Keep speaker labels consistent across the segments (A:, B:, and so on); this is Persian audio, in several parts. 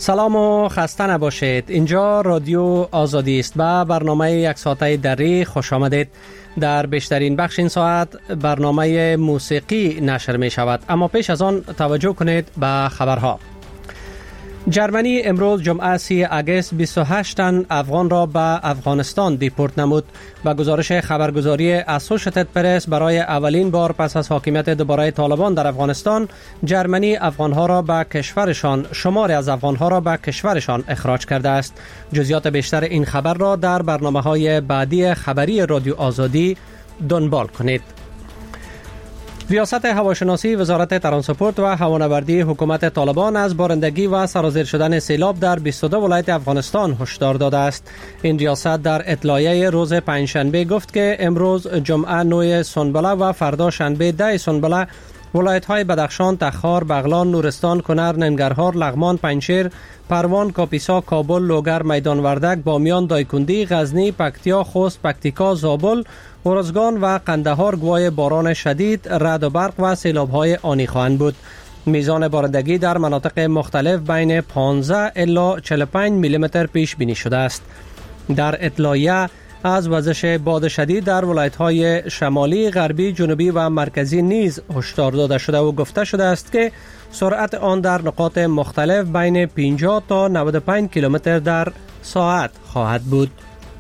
A: سلام و خسته نباشید. اینجا رادیو آزادی است و برنامه یک ساعته دری خوش آمدید. در بیشترین بخش این ساعت برنامه موسیقی نشر می شود، اما پیش از آن توجه کنید به خبرها. جرمنی امروز جمعه 3 اگست 28 تن افغان را به افغانستان دیپورت نمود. به گزارش خبرگزاری اسوشیتد پرس، برای اولین بار پس از حاکمیت دوباره طالبان در افغانستان، جرمنی افغانها را به کشورشان، شماری از افغانها را به کشورشان اخراج کرده است. جزئیات بیشتر این خبر را در برنامه‌های بعدی خبری رادیو آزادی دنبال کنید. ریاست هواشناسی وزارت ترانسپورت و هوانوردی حکومت طالبان از بارندگی و سرازیر شدن سیلاب در 22 ولایت افغانستان هشدار داده است. این ریاست در اطلاعیه روز پنجشنبه گفت که امروز جمعه 9 سنبله و فردا شنبه 10 سنبله ولایت‌های بدخشان، تخار، بغلان، نورستان، کنر، ننگرهار، لغمان، پنجشیر، پروان، کاپیسا، کابل، لوگر، میدان وردک، بامیان، دایکندی، غزنی، پکتیا، خوست، پکتیکا، زابل، ارزگان و قندهار گواه باران شدید، رعد و برق و سیلاب‌های آنی خواهند بود. میزان بارندگی در مناطق مختلف بین 15 الی 45 میلیمتر پیش بینی شده است. در اطلاعیه از وزش باد شدید در ولایت‌های شمالی، غربی، جنوبی و مرکزی نیز هشدار داده شده و گفته شده است که سرعت آن در نقاط مختلف بین 50 تا 95 کیلومتر در ساعت خواهد بود.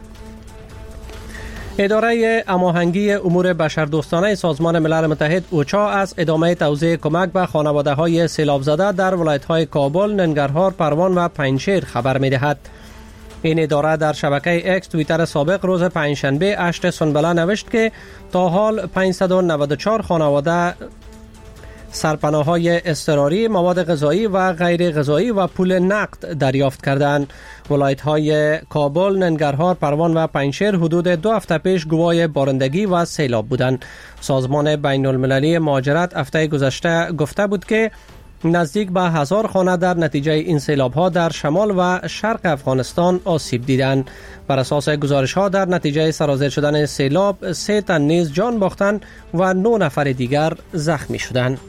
A: اداره هماهنگی امور بشردوستانه سازمان ملل متحد اوچا از ادامه توزیع کمک به خانواده‌های سیلاب زده در ولایت‌های کابل، ننگرهار، پروان و پنجشیر خبر می‌دهد. این اداره در شبکه اکس توییتر سابق روز پنجشنبه 8 سنبله نوشت که تا حال 594 خانواده سرپناه‌های اضطراری، مواد غذایی و غیر غذایی و پول نقد دریافت کردند. ولایت‌های کابل، ننگرهار، پروان و پنجشیر حدود 2 هفته پیش گواه بارندگی و سیلاب بودند. سازمان بین‌المللی مهاجرت هفته گذشته گفته بود که نزدیک به 1000 خانه در نتیجه این سیلاب‌ها در شمال و شرق افغانستان آسیب دیدند. بر اساس گزارش‌ها در نتیجه سرازیر شدن سیلاب 3 تن نیز جان باختند و 9 نفر دیگر زخمی شدند.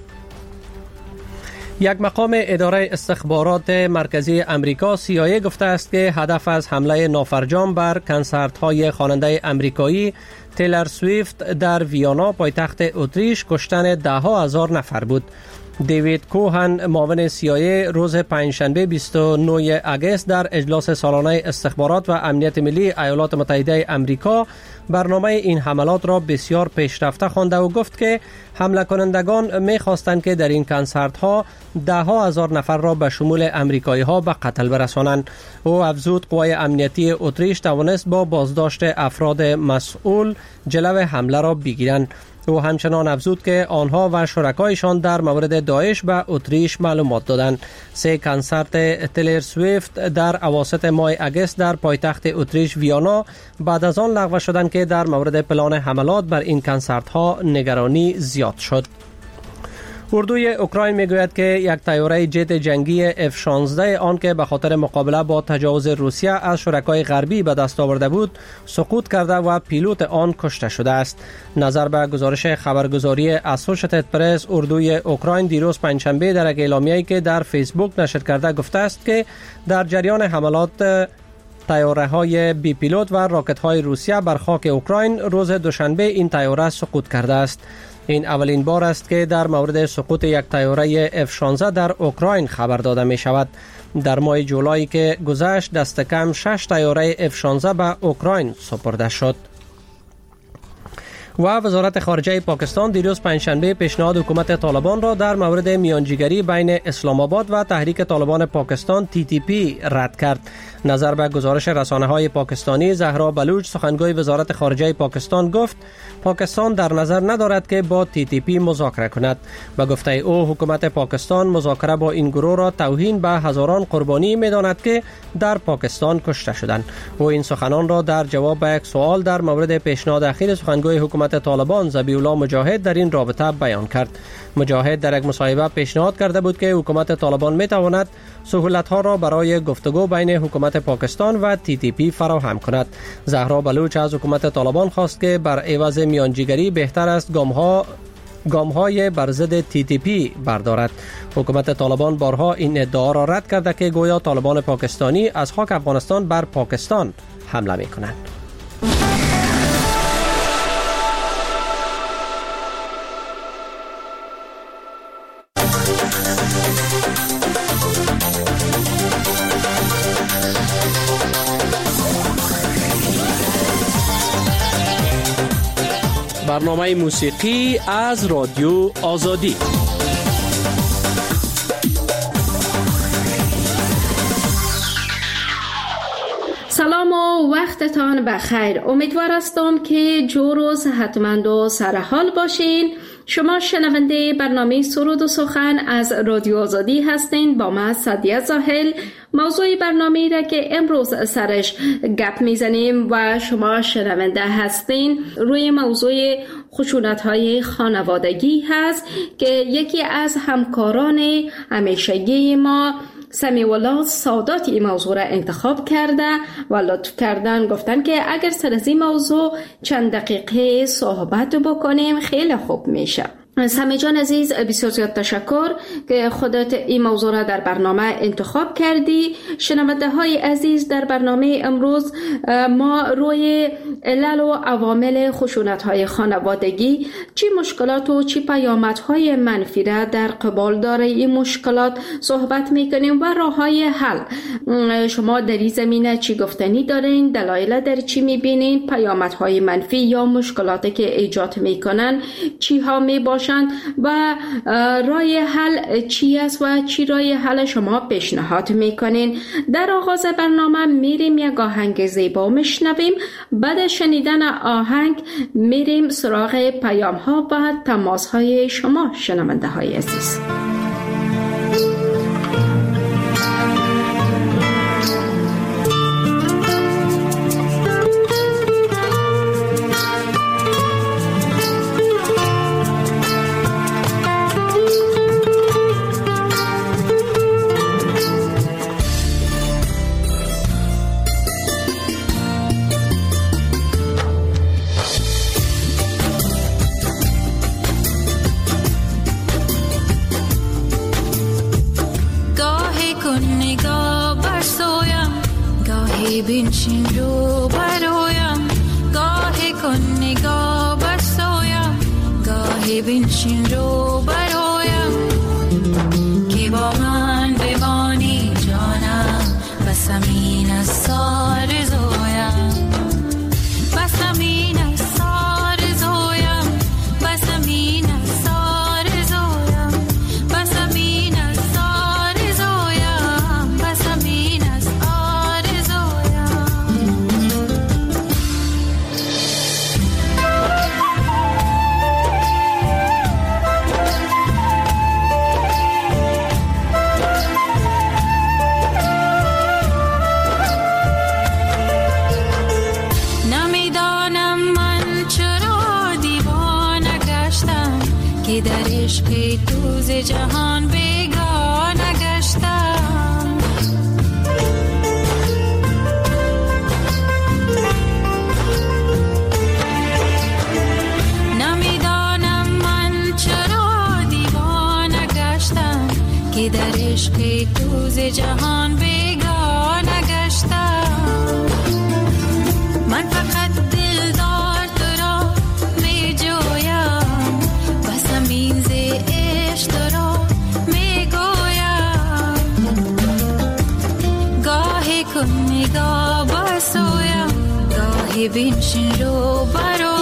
A: یک مقام اداره استخبارات مرکزی امریکا CIA گفته است که هدف از حمله نافرجام بر کنسرت‌های خواننده امریکایی تیلر سویفت در ویانا پایتخت اتریش کشتن 10,000 نفر بود. دیوید کوهن، معاون CIA، روز پنجشنبه 29 اگست در اجلاس سالانه استخبارات و امنیت ملی ایالات متحده امریکا برنامه این حملات را بسیار پیشرفته خوانده و گفت که حمله کنندگان می‌خواستند که در این کنسرت‌ها 10,000 نفر را به شمول امریکایی‌ها به قتل برسانند. او افزود قوای امنیتی اتریش توانست با بازداشت افراد مسئول جلو حمله را بگیرند. او همچنان افزود که آنها و شرکایشان در مورد داعش به اتریش معلومات دادند. 3 کنسرت تیلر سویفت در اواسط ماه اگست در پایتخت اتریش ویانا بعد از آن لغو شدند که در مورد پلان حملات بر این کنسرت ها نگرانی زیاد شد. اردوی اوکراین میگوید که یک طیاره جت جنگی F-16 آن که به خاطر مقابله با تجاوز روسیه از شرکای غربی به دست آورده بود سقوط کرده و پیلوت آن کشته شده است. نظر به گزارش خبرگزاری اسوشیتد پرس، اردوی اوکراین دیروز پنجشنبه در یک اعلامیه‌ای که در فیسبوک نشر کرده گفته است که در جریان حملات طیاره‌های بی پیلوت و راکت‌های روسیه بر خاک اوکراین روز دوشنبه این طیاره سقوط کرده است. این اولین بار است که در مورد سقوط یک طیاره F-16 در اوکراین خبر داده می شود. در ماه جولای که گذشت دست کم 6 طیاره F-16 به اوکراین سپرده شد. و وزارت خارجه پاکستان دیروز پنجشنبه پیشنهاد حکومت طالبان را در مورد میانجیگری بین اسلام آباد و تحریک طالبان پاکستان TTP رد کرد. نظر به گزارش رسانه‌های پاکستانی، زهرا بلوچ، سخنگوی وزارت خارجه پاکستان گفت پاکستان در نظر ندارد که با TTP مذاکره کند. به گفته او حکومت پاکستان مذاکره با این گروه را توهین به هزاران قربانی می‌داند که در پاکستان کشته شدند. او این سخنان را در جواب به یک سوال در مورد پیشنهاد اخیر سخنگوی حکومت طالبان ذبیح الله مجاهد در این رابطه بیان کرد. مجاهد در یک مصاحبه پیشنهاد کرده بود که حکومت طالبان می‌تواند سهولت‌ها را برای گفتگو بین حکومت پاکستان و TTP فراهم کند. زهرا بلوچ از حکومت طالبان خواست که بر عوض میانجیگری بهتر است گام‌ها گام‌های بر ضد TTP بردارد. حکومت طالبان بارها این ادعا را رد کرده که گویا طالبان پاکستانی از خاک افغانستان بر پاکستان حمله می‌کنند. برنامه موسیقی از رادیو آزادی.
B: سلام و وقتتان بخیر. امیدوار هستم که جور و صحتمند و سرحال باشین. شما شنونده برنامه سرود و سخن از رادیو آزادی هستین با من سعدیه زاهل. موضوع برنامه را که امروز سرش گپ میزنیم و شما شنونده هستین روی موضوع خشونت‌های خانوادگی هست که یکی از همکاران همیشگی ما سمیع الله سادات این موضوع را انتخاب کرده و لطف کردن گفتن که اگر سر از این موضوع چند دقیقه صحبت بکنیم خیلی خوب میشه. سمیع جان عزیز بسیار زیاد تشکر که خودت این موضوع را در برنامه انتخاب کردی. شنونده های عزیز، در برنامه امروز ما روی علل و عوامل خشونت های خانوادگی، چی مشکلات و چی پیامد های منفی را در قبال داره این مشکلات صحبت میکنیم و راه های حل. شما در این زمینه چی گفتنی دارین؟ دلایل در چی میبینین؟ پیامد های منفی یا مشکلاتی که ایجاد میکنن چی ها میباشن و راه حل چی است و چی راه حل شما پیشنهاد میکنین؟ در آغاز برنامه میریم یک آهنگ زیبا میشنویم. بعد شنیدن آهنگ میریم سراغ پیام ها و تماس های شما شنونده های عزیز.
C: بنشین رو برایم، گاهی کن نگاه برسایم، گاهی بنشین رو برایم که با من بمانی جانم، بس همین از سار زویم، بس همین از سار زویم، بس همین از سار زویم، بس همین از سار زویم، بس همین از سار زویم. نمیدانم من چرا دیوانه گشتم که در عشق تو ز جهان بیگانه گشتم. نمیدانم من چرا دیوانه گشتم که در عشق تو ز جهان بیگانه گشتم. من فقط دلدار تو را می جویم، بس همین ز عشق تو را می گویم. گاهی کن نگاه برسویم، گاهی بنشین رو برایم.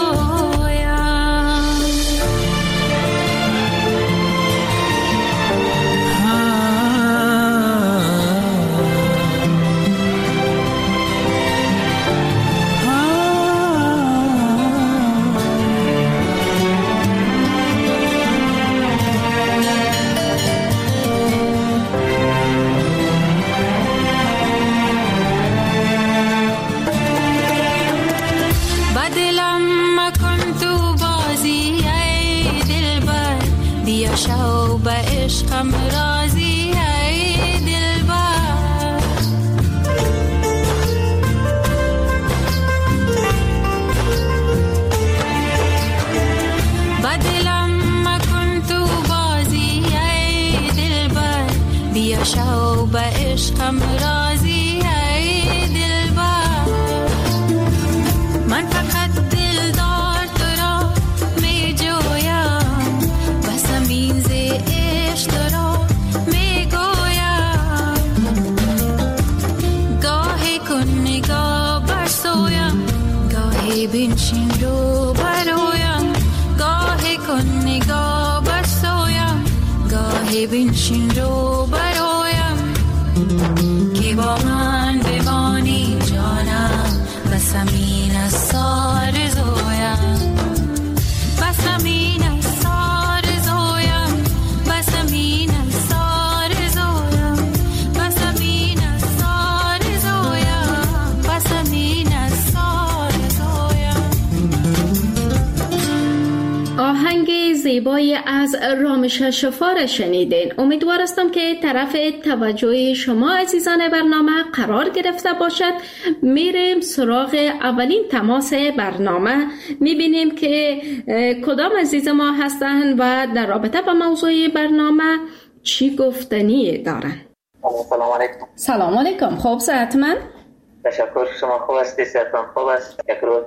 C: بدلم مکن تو بازی ای دلبر، بیا شو به عشقم راضی ای دلبر. بدلم گاهی بنشین رو برایم که با من بمانی جانم بس همین از سار زویم بس همین از سار زویم بس همین از سار زویم بس همین از سار زویم بس همین از سار زویم.
B: آهنگ زیبایی از رامش شفار شنیدین. امیدوار هستم که طرف توجه شما عزیزان برنامه قرار گرفته باشد. میریم سراغ اولین تماس برنامه، میبینیم که کدام عزیز ما هستن و در رابطه با موضوع برنامه چی گفتنی دارن.
D: سلام علیکم.
B: سلام علیکم. خوب صحتمند؟
D: تشکر. شما خوب هستی؟ صحتان خوب است؟ یک روز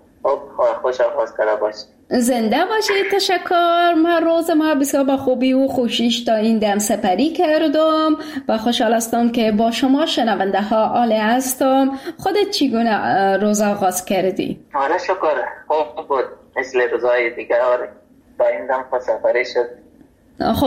D: خوش آغاز کرده باشید.
B: زنده باشید. تشکر. من روز ما بسیار با خوبی و خوشیش تا این دم سپری کردم و خوشحال هستم که با شما شنونده ها آله هستم. خودت چگونه روز آغاز کردی؟
D: آره شکر خوب بود، مثل روزهای دیگر. تا این دم سپری شد.
B: خب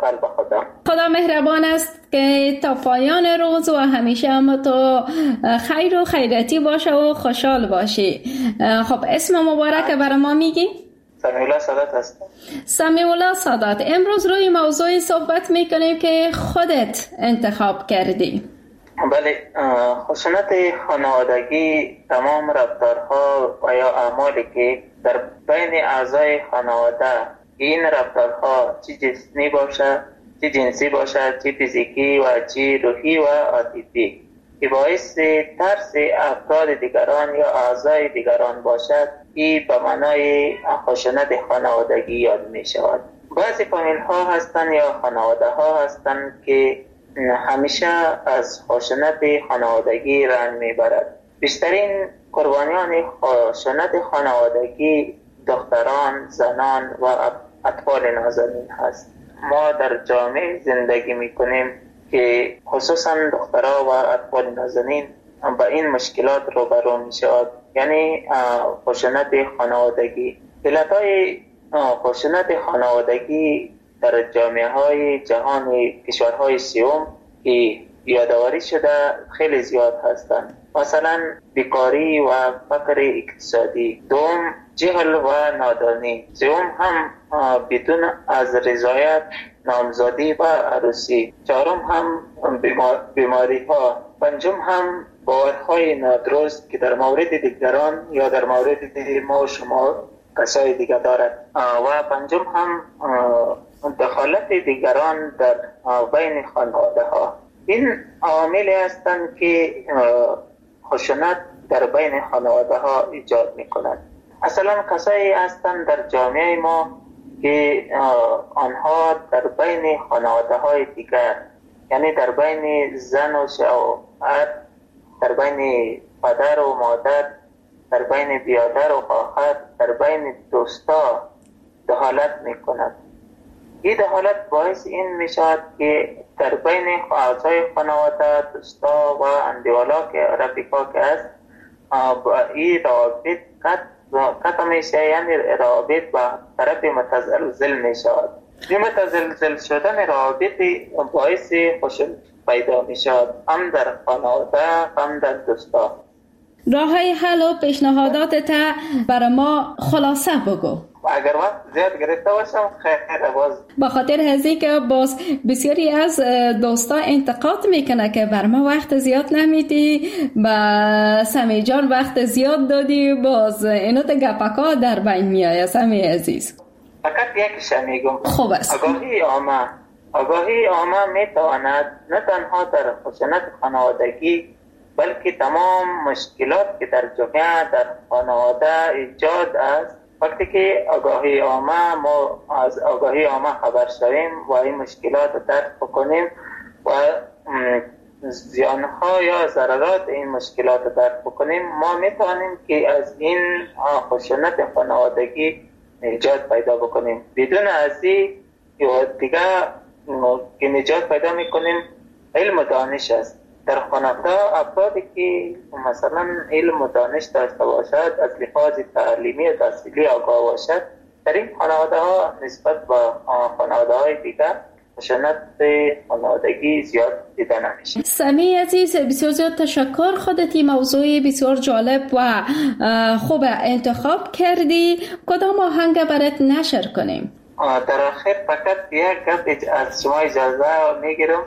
B: خدا مهربان است که تا پایان روز و همیشه هم تو خیر و خیرتی باشه و خوشحال باشی. خب اسم مبارک برای ما میگی؟
D: سمیعالله سادات هستم.
B: سمیعالله سادات، امروز روی موضوعی صحبت میکنیم که خودت انتخاب کردی.
D: بله، خشونت خانوادگی تمام رفتارها و یا اعمالی که در بین اعضای خانواده این رفتارها چی جسمی باشد، چی جنسی باشد، چی فیزیکی و چی روحی و عاطفی که باعث ترس افراد دیگران یا اعضای دیگران باشد، این به معنای خشونت خانوادگی یاد می شود. بعضی فامیل ها هستند یا خانواده ها هستند که همیشه از خشونت خانوادگی رنج می برد. بیشترین قربانیان خشونت خانوادگی دختران، زنان و اطفال نازنین هست. ما در جامعه زندگی میکنیم که خصوصا دخترها و اطفال نازنین با این مشکلات روبرو میشود، یعنی خشونت خانوادگی. علتهای خشونت خانوادگی در جامعه های جهان کشورهای سوم که یادآوری شده خیلی زیاد هستند. مثلا بیکاری و فقر اقتصادی، دوم جهل و نادانی، سوم هم بدون از رضایت نامزادی و عروسی، چهارم هم بیماری ها، پنجم هم باورهای نادرست که در مورد دیگران یا در مورد ما و شما کسای دیگر دارد، و پنجم هم دخالت دیگران در بین خانواده ها. این عواملی هستند که خشونت در بین خانواده ها ایجاد می کند. اصلا کسایی هستند در جامعه ما که آنها در بین خانواده های دیگر، یعنی در بین زن و شوهر، در بین پدر و مادر، در بین برادر و خواهر، در بین دوستا دخالت می کند. این دخالت باعث این می شود که در بین اعضای خانواده، دوستا و اندیوالا که رفیقا که است، این روابط قطع می شود، یعنی روابط به طرف متزلزل می شود. این متزلزل شدن روابط باعث خشونت پیدا می شود، هم در خانواده هم در دوستا.
B: راههای حل و پیشنهادات برای ما خلاصه بگو.
D: اگر وقت زیاد گرفته باشم خیلی باز
B: با خاطر هزی که باز بسیاری از دوستا انتقاد میکنه که بر ما وقت زیاد نمیدی، با سمی جان وقت زیاد دادی، باز اینو تا گپکا در بین میآید. سمی عزیز
D: فقط یکیش میگم،
B: خوب است.
D: آگاهی عامه میتواند نه تنها در خشونت خانوادگی بلکه تمام مشکلات که در جامعه در خانواده ایجاد است، وقتی که ما از آگاهی عامه خبر شویم و این مشکلات رو درک بکنیم و زیانها یا ضررات این مشکلات رو درک بکنیم، ما میتوانیم که از این خشونت خانوادگی نجات پیدا بکنیم. بدون از این دیگه که نجات پیدا میکنیم علم و دانش است. در خانواده افرادی که مثلا علم و دانش داشته باشد، از لحاظ تعلیمی و تحصیلی آگاه باشد، در این خانواده ها نسبت به خانواده های دیگر خشونت خانوادگی زیاد دیده نمیشه.
B: سمی عزیز، بسیار زیاد تشکر. خودت این موضوع بسیار جالب و خوب انتخاب کردی. کدام آهنگ برات نشر کنیم؟
D: در آخر فقط یک گپ از شما اجازه میگیرم.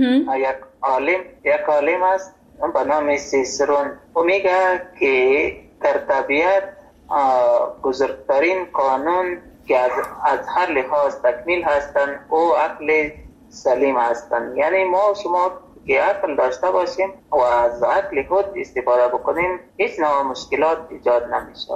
D: یک عالم است به نام سیسرون، او میگه که در طبیعت بزرگترین قانون که از هر لحاظ تکمیل هستند او عقل سلیم هستند. یعنی ما شما که عقل داشته باشیم و از عقل خود استفاده بکنیم هیچ نوع مشکلات ایجاد نمیشه.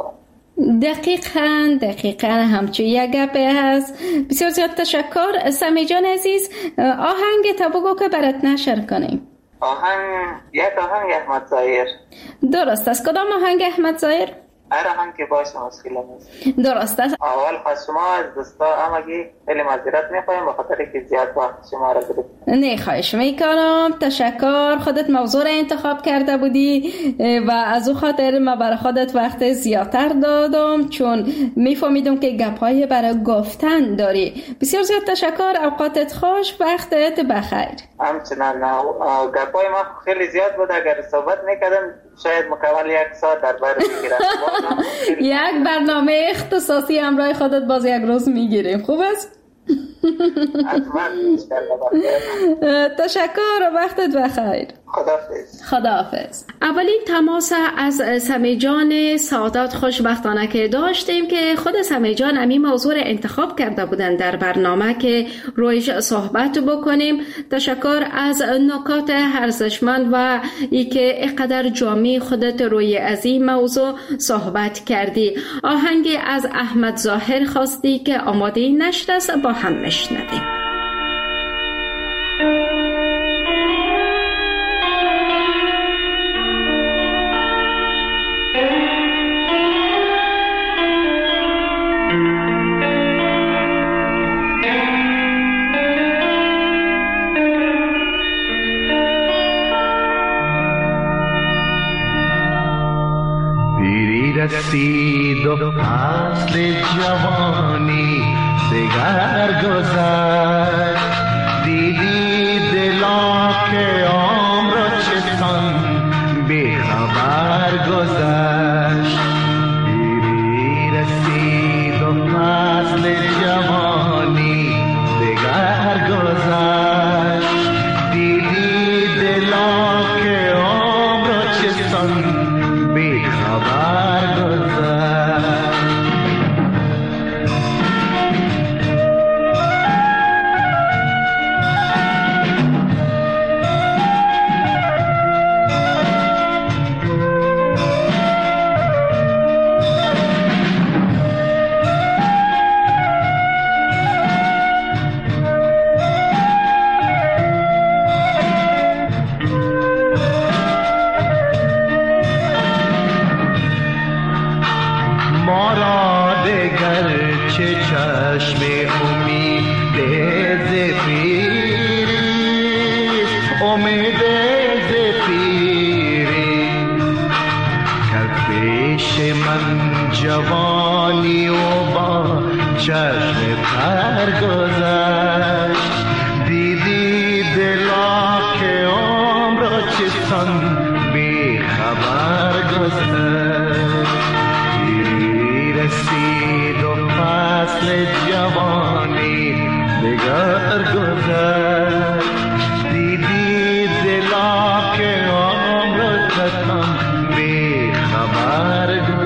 B: دقیقاً همچون یک گپی هست. بسیار زیاد تشکر. سمی جان عزیز، آهنگ تا بگو که برات نشر کنیم.
D: یک آهنگ احمد ظاهر.
B: درست است. کدام آهنگ احمد ظاهر؟
D: هر آهنگ که باشه مشکل نیست.
B: درست است.
D: اول خواست شما از دوستا همگی خیلی معذرت میخوایم به خاطر که زیاد وقت شما را گرفتیم.
B: نه خواهش میکنم. تشکر. خودت موضوع را انتخاب کرده بودی و از او خاطر ما برای خودت وقت زیادتر دادم چون میفهمیدم که گپ‌های برای گفتن داری. بسیار زیاد تشکر. اوقاتت خوش. وقتت بخیر.
D: همچنان گپ‌های ما خیلی زیاد بود. اگر صحبت میکردم شاید مکمل یک ساعت در بر میگیرم.
B: یک برنامه اختصاصی همراه خودت باز یک روز میگیریم. خوب است؟ تشکر و وقتت بخیر. خداحافظ. اولین تماس از سمی جان سعادت خوشبختانه که داشتیم که خود سمی جان همین موضوع انتخاب کرده بودن در برنامه که رویش صحبت بکنیم. تشکر از نکات ارزشمند و ای که اینقدر جامع خودت روی از این موضوع صحبت کردی. آهنگ از احمد ظاهر خواستی که آماده نشده است، با هم میشنویم.
E: رسید و فصل جوانی دگر گذشت، دیدی دلا که عمر چسان بی خبر گذشت. پیری رسید و فصل جوانی دگر گذشت، دیدی دلا که عمر چسان بی خبر جوانی و با چشم تر گذشت، دیدی دلا که عمر چسان بی خبر گذشت. پیری رسید و فصل جوانی دگر گذشت، دیدی دلا که عمر چسان بی خبر گذشت.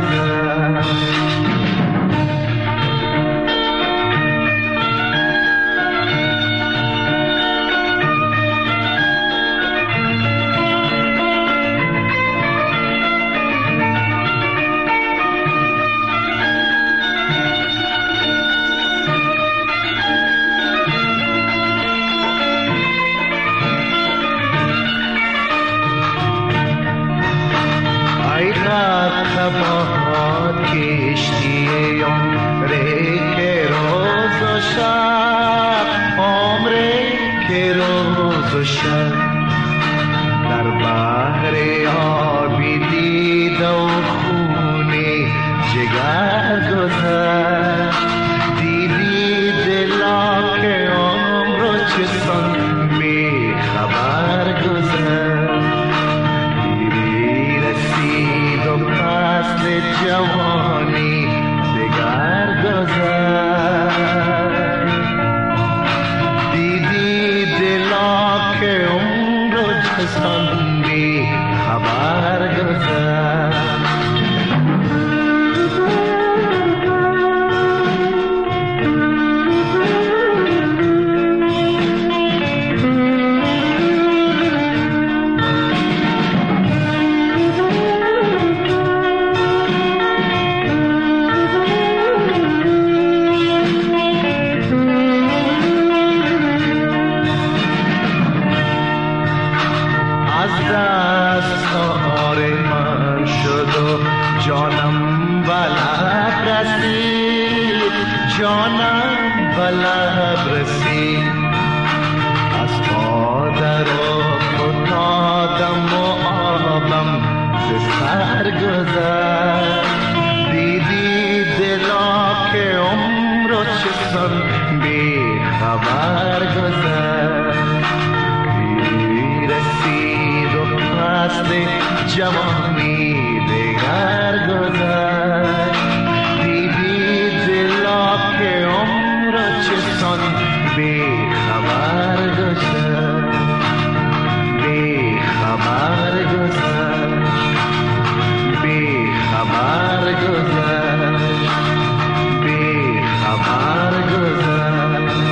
E: جانم به لب رسید، از مادر فتادم و آبم به سر گذشت. دیدی دلا که عمر و چسان بی خبر گذشت. پیر رسید و فصل جوانی دگر گذشت. دیدی دلا که عمر و چسان بی خبر گذشت. بی خبر گذشت. بی خبر گذشت. بی خبر گذشت.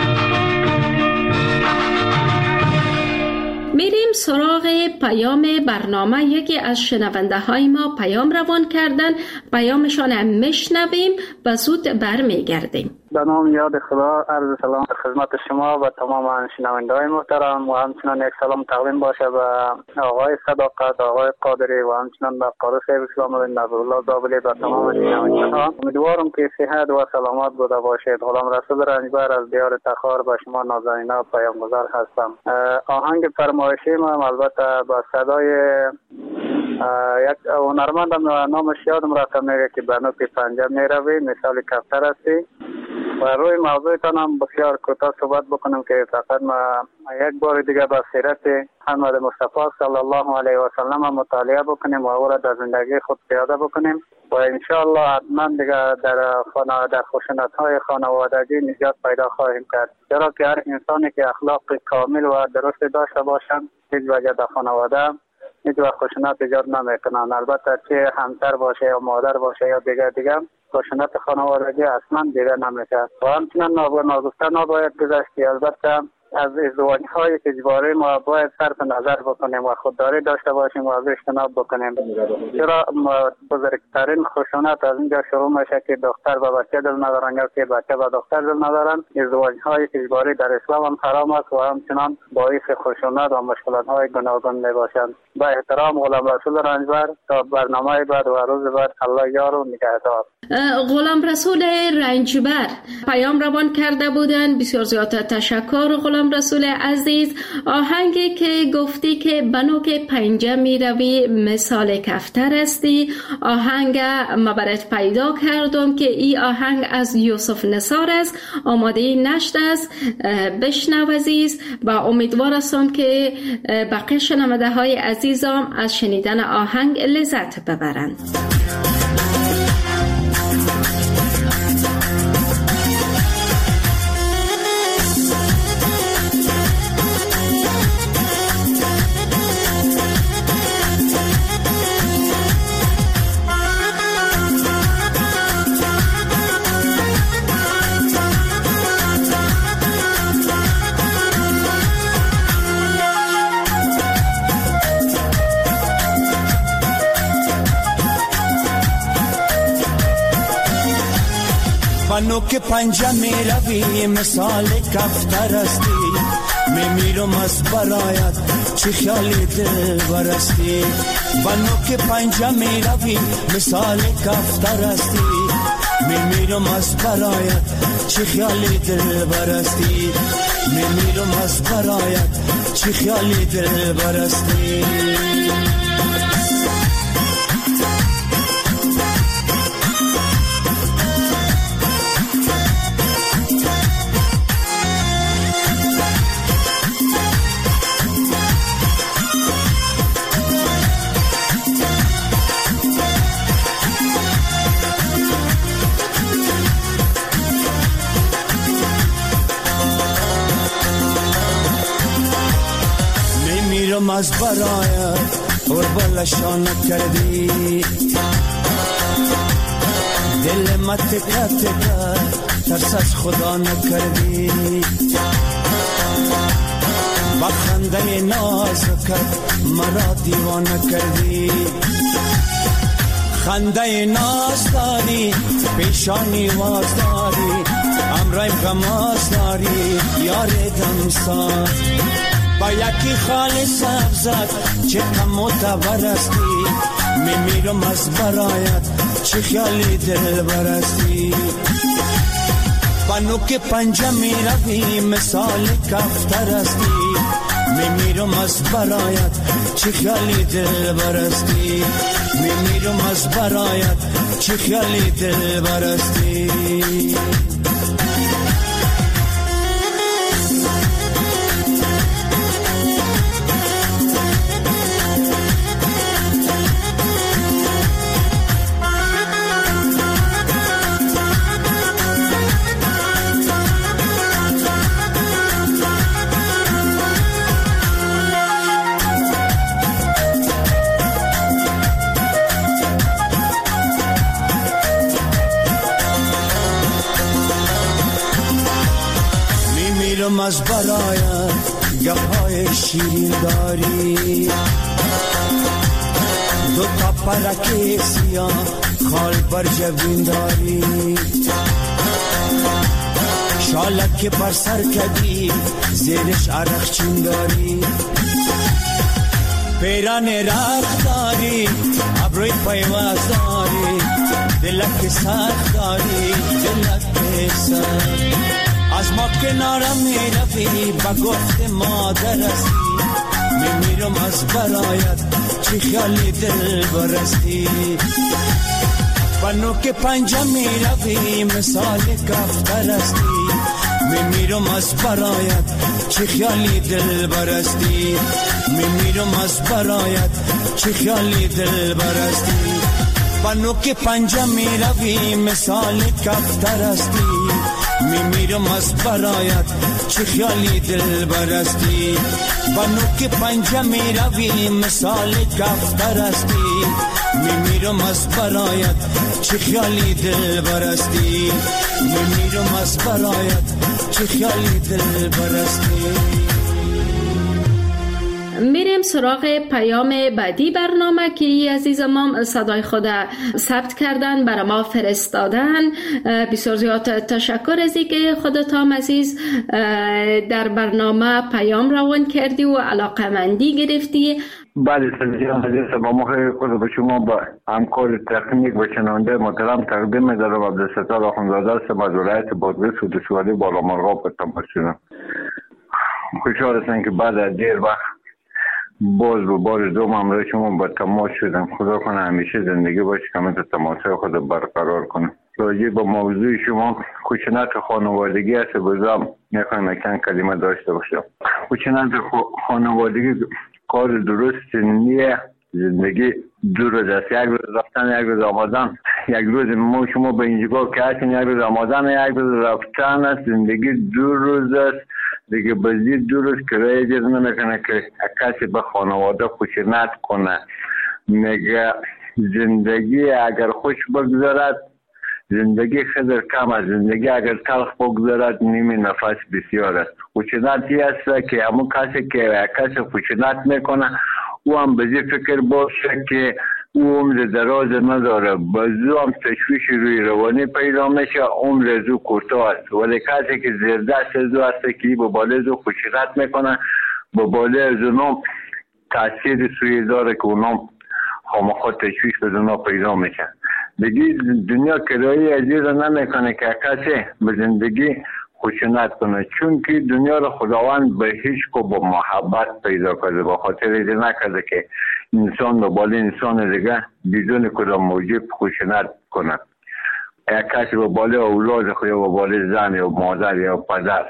B: میریم سراغ پیام برنامه. یکی از شنونده های ما پیام روان کردن، پیامشان هم میشنویم و زود برمیگردیم.
F: به نام یاد خدا عرض سلام خدمت شما و تمام شنونده‌های محترم و همچنان یک سلام تقدیم باشه به آقای صداقت، آقای قادری و همچنان به قاری صاحب اسلام بن نبی‌الله زابلی و تمام شنونده‌ها. امیدوارم که صحت و سلامت بوده باشید. غلام رسول رنجبر از دیار تخار به شما نازنینا پیامگذار هستم. آهنگ فرمایشی ما البته با صدای یک هنرمندم نامش یادم رفته میگه که به نوک پنجه میروی مثال کفتر هستی و روی موضوعتان هم بسیار کوتاه صحبت بکنم که فقط ما یک بار دیگه با سیرت محمد مصطفی صلی الله علیه و سلم مطالعه بکنیم و او را در زندگی خود پیاده بکنیم و انشاءالله حتما دیگه در خشونت‌های خانوادگی نجات پیدا خواهیم کرد. چرا که هر انسانی که اخلاق کامل و درست داشته باشند هیچ وجه در خانواده هیچ وقت خشونت ایجاد نمیکنن. البته چه همسر باشه یا مادر باشه یا دیگه خشونت خانوادگی اصلا دیده نمیشه و همچنان ناگفته نباید گذشت. البته از ازدواج‌های اجباری ما باید صرف نظر بکنیم و خودداری داشته باشیم و از اجتناب بکنیم. چرا بزرگترین خشونت از اینجا شروع میشه که دختر به بچه دل ندارن یا که بچه به دختر دل ندارن. ازدواج‌های اجباری در اسلام هم حرام است و همچنان باعث خشونت و مشکلات‌های گوناگون میباشند. با احترام غلام رسول رنجبر تا برنامه بعد و روز بعد الله یار و نگهدار.
B: غلام رسول رنجبر پیام روان کرده بودن. بسیار زیاد تشکر غلام رسول عزیز. آهنگی که گفتی که بنوک پنجه می روی مثال کفتر هستی، آهنگ ما برات پیدا کردم که این آهنگ از یوسف نثار است. آماده نشت است، بشنو عزیز و امیدوار هستم که بقیه شنونده های عزیزم از شنیدن آهنگ لذت ببرند.
G: بنوک پنجه می روی مثال کفتر هستی، می میرم از برایت چه خیالی دل برستی. بنوک پنجه می روی مثال کفتر هستی، می میرم از برایت چه خیالی دل برستی. می میرم از برایت چه خیالی دل برستی. از برایت قربالشان کردی، دل ما تکه تکه ترس از خدا نکردی. با خنده نازکت مرا دیوانه کردی، خنده ناز داری پیشانی واز داری، امرایم غماز داری یار دمساز. با یکی خال سبزت چه کم و تبرستی، می میرم از برایت چه خیالی دل برستی. نوک پنجه می روی مثال کفتر هستی، میمیرم از برایت چه خیالی دل برستی، میمیرم از برایت چه خیالی دل برستی. از برایت گپای شیرین داری، دو تا پرک سیاه خال بر جبین داری، شالک که بر سر کدی زیرش عرق چین داری، پیران رخ داری ابروی پیواز داری، دلک سخت داری دلک سخت. از ما کنارم میروی با گفت مادر هستی، میمیرم از برایت چه خیالی دل برستی. با نوک پنجه میروی مثال کفتر هستی، میمیرم از برایت چه خیالی دل برستی، میمیرم از برایت چه خیالی دل برستی. با نوک پنجه میروی مثال کفتر هستی، میمیرم از برایت چه خیالی دل برستی. با نوک پنجه میروی مثال کفتر هستی، میمیرم از برایت چه خیالی دل برستی، میمیرم از برایت چه خیالی دل برستی.
B: میریم سراغ پیام بعدی برنامه که ای عزیز ما صدای خود ثبت کردن برای ما فرستادن. بسیار زیاد تشکر از اینکه خودت هم عزیز در برنامه پیام روان کردی و علاقمندی گرفتی.
H: بله سلام عزیز، با مخیر خود به شما با همکار تکنیک و شنونده محترم تقدیم می‌دارم. عبدالستار آخوندزاده هستم از ولایت بادغیس و ولسوالی بالامرغاب به تماس شدم. خوشحال هستم که بعد از دیر وقت باز به بار دوم همراه شما با تماس شدم. خدا کنه همیشه زندگی باشه که من تماسهای خود برقرار کنم. راجع به موضوع شما خشونت خانوادگی است، بازم میخوایم چند کلمه داشته باشم. خشونت خانوادگی کار درست نیه. زندگی دو روز است، یک روز رفتن یک روز آمدن. یک روز ما شما به اینجا که هستین، یک روز آمدن یک روز رفتن است. زندگی دو روز است دیگه. بازی دو روز کرایه اجازه نمیکنه که کسی به خانواده خشونت کنه. میگه زندگی اگر خوش بگذارد زندگی خیلی کم است، زندگی اگر تلخ بگذارد نیمی نفس بسیار است. خشونتی است که همون کسی که کسی خشونت میکنه او هم بزی فکر باشه که او عمر دراز نداره، بازو هم تشویش روی روانی پیدا میشه، عمر زو کوتاه است. ولی کسی که زیر دست زو است که با باله زو خشونت میکنه، با باله زو تاثیر سوی داره که اونا خامخواه تشویش به زونا پیدا میشه. دیگه دنیا کرایی عزیز نمیکنه که کسی به زندگی خشونت کنه، چون که دنیا رو خداوند به هیچ کو با محبت پیدا کرده، با خاطر ایده نکرده که انسان به بالا انسان دیگه بدون کدام موجب خشونت کنه. یک کسی به بالا اولاد خود یا به بالا زن یا مادر یا پدر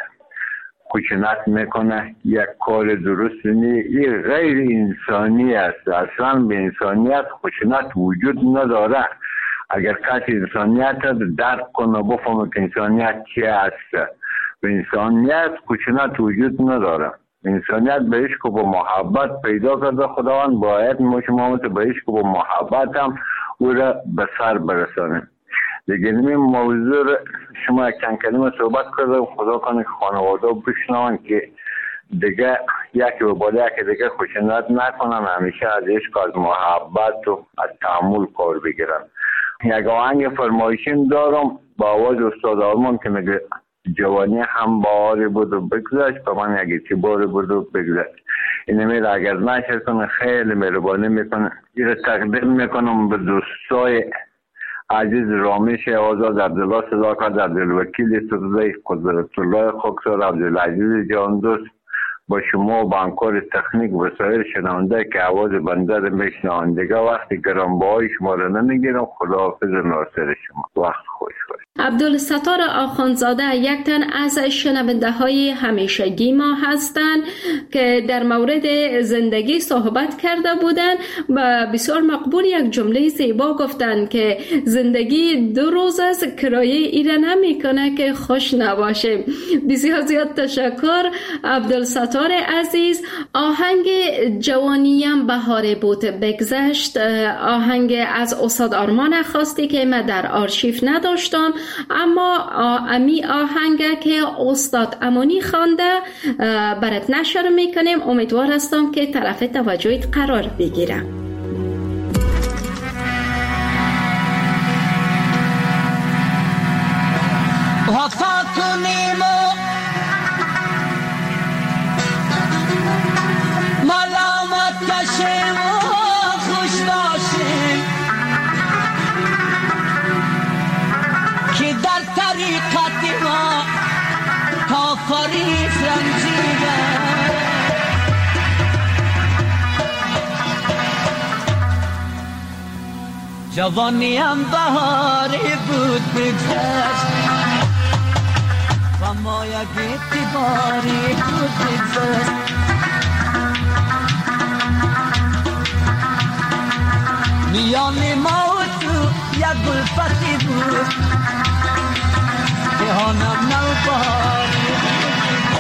H: خشونت میکنه، یک کار درست نیست. این غیر انسانی است. اصلا به انسانیت خشونت وجود نداره. اگر کسی انسانیت درک کنه بفهمه که انسانیت چی است. به انسانیت خشونت وجود نداره. انسانیت به عشق و با محبت پیدا کرده خداوند، باید ما شما به عشق و با محبت هم او را به سر برسانیم. دیگه این موضوع شما چند کلمه صحبت کرده، خدا کنه که خانواده بشنون که دیگه یکی به بالا یکی دیگه خشونت نکنن، همیشه از عشق از محبت و از تحمل کار بگیرن. یک آهنگ فرمایشیم دارم با آواز استاد آرمان که میگه جوانی هم باری بود و بگذاشت، به من یکی باری بود و بگذاشت. این میره اگر نشر کنه خیلی مهربانی میکنه. این تقدیم میکنم به دوستای عزیز رامش آزاد عبدالله صدا کرد، عبدالوکیل سرزه قدرت الله خاکسار، عبدالعزیز جان دوست، با شما و با همکار تکنیک و سایر شنونده که آواز بنده رو میشنوند دیگه وقتی گرانبهای شما رو نمیگیرم. خداحافظ ناصر شما، وقت خوش باش.
B: عبدالستار آخوندزاده یک تن از شنونده های همیشگی ما هستند که در مورد زندگی صحبت کرده بودند و بسیار مقبول یک جمله زیبا گفتند که زندگی 2 روز از کرایه ایره نمی کنه که خوش نباشه. بسیار زیاد تشکر عبدالستار عزیز. آهنگ جوانیم بهار بود بگذشت، آهنگ از استاد آرمان خواستی که من در آرشیو نداشتم، اما امی آهنگ که استاد امانی خوانده برات نشر میکنیم. امیدوار هستم که طرف توجهت قرار بگیره.
G: وفا کنیم و ملامت کشیم و خوش باشیم که در طریقت ما تا فریق رنجیده. جوانیم بهاری بود بگذشت و ما یک اعتباری بود بگذشت. میان ما و تو یک گلفتی بود جهانم نو بهاری بود.